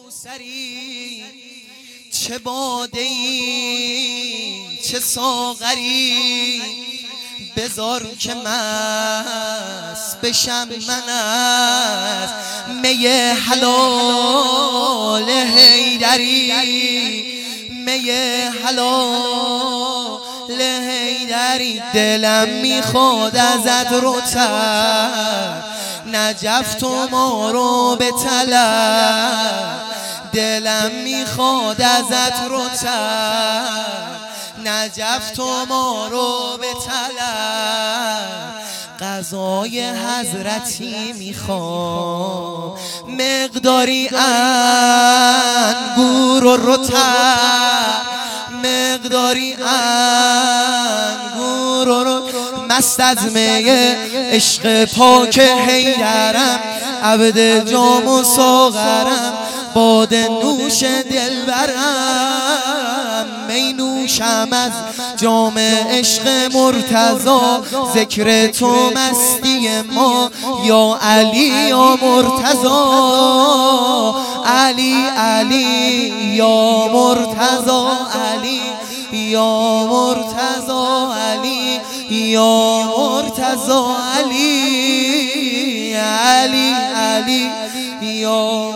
کوثری چه باده‌ای چه ساغری، بذار که مست بشم من از می حلال حیدری، می حلال حیدری. دلم میخواد ازت روتر نجف تو ما رو به طلب، دلم میخواد ازت روتر نجف تو ما رو به طلب. غذای حضرتی میخوام مقداری انگور و رطب، مقداری انگور و رطب. مست از می عشق پاک حیدرم، عبد جام و ساغرم، باده نوش دلبرم. می نوشم از جام عشق مرتضی، ذکر تو مستی ما یا علی یا مرتضی، علی علی یا مرتضی، علی یا مرتضی، علی یا مرتضی، علی علی علی یا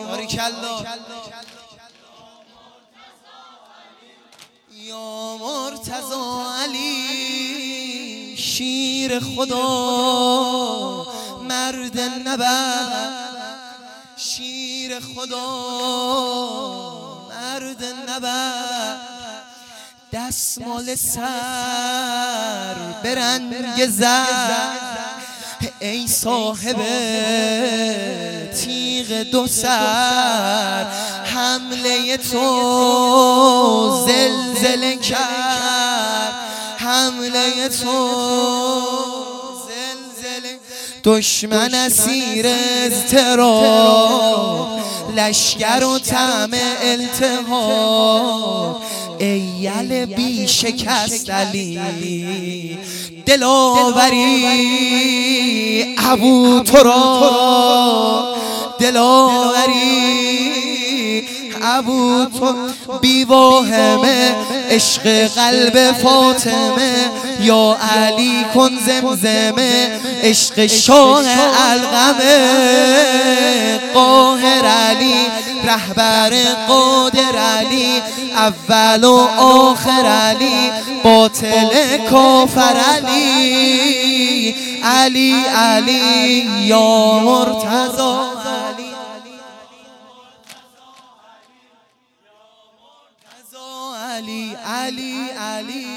یا مرتضی علی. شیر خدا مرد نبرد، شیر خدا مرد نبرد. دستمال سر به رنگ زرد، ای صاحب تیغ دو سر، حمله تو زلزله کرد، حمله تو زلزله. دشمن اسیر اضطراب، لشگر و طعم التهاب. ای یل بی شکست علی دلاوری، ابو تراب دلاوری، ابو تو بی واهمه عشق قلب فاطمه. یا علی کن زمزمه عشق شاه علقمه. قاهر علی رهبر قادر علی، اول و آخر علی، باطل کافر علی، علی علی یا مرتضی، علی علی علی